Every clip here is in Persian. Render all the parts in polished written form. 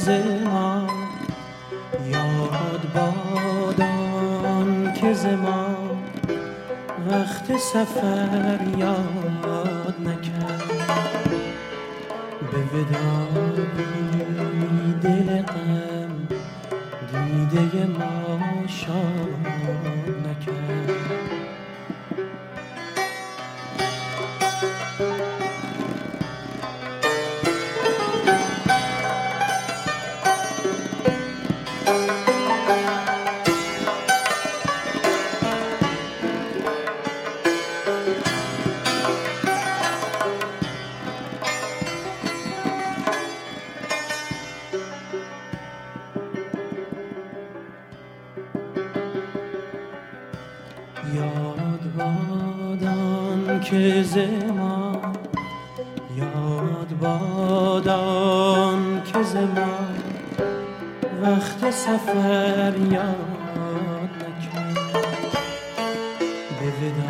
ز ما، یاد بادان که ز ما وقت سفر یاد نکرد. به وداعی دل غم دیده ما شاد نکرد. یاد بادان که ز ما، یاد بادان که ز ما وقت سفر یاد نکرد. به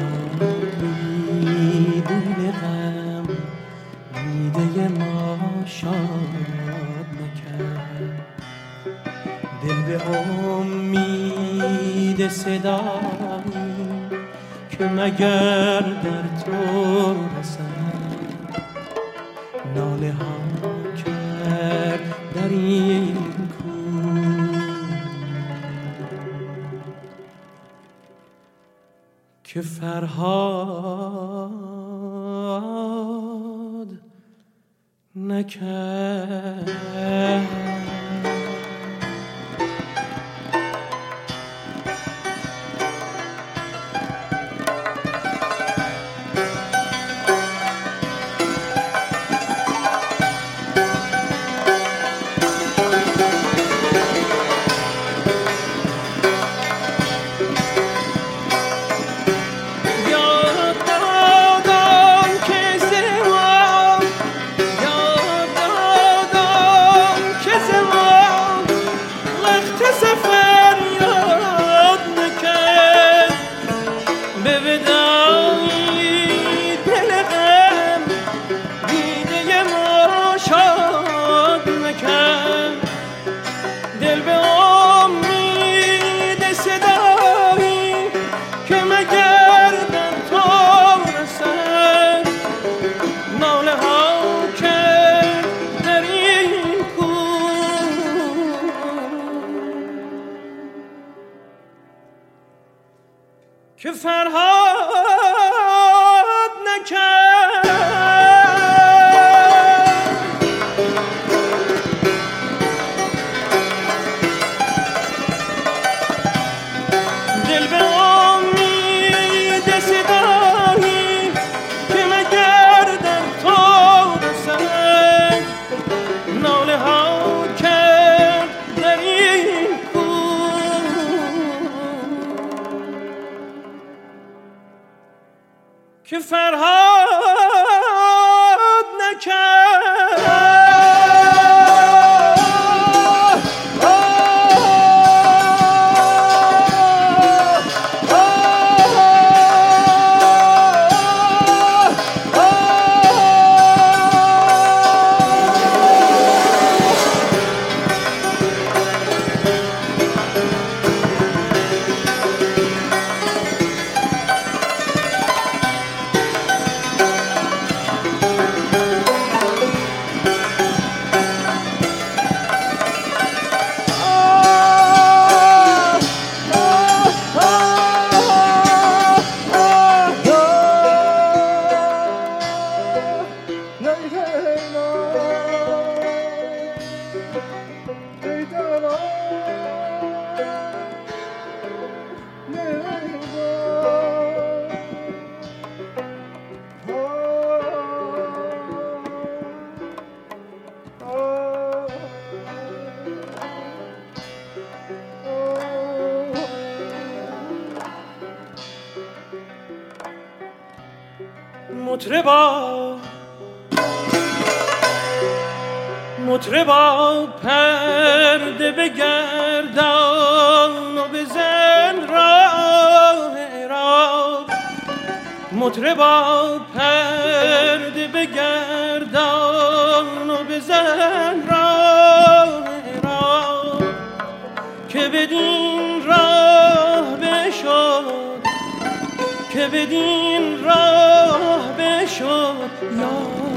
وداعی دل غم دیده ما شاد نکرد. دل به امید صدایی که مگر در تو رسد، ناله ها کرد در این کوه که فرهاد نکرد. که فرهاد نکرد. دل به امید صدایی که مگر در تو رسد، ناله ها کرد در این که فرهاد نکرد. مطربا پرده بگردان و بزن راه عراق. مطربا پرده بگردان و بزن راه بدین راه بشد که بدین راه بشد یا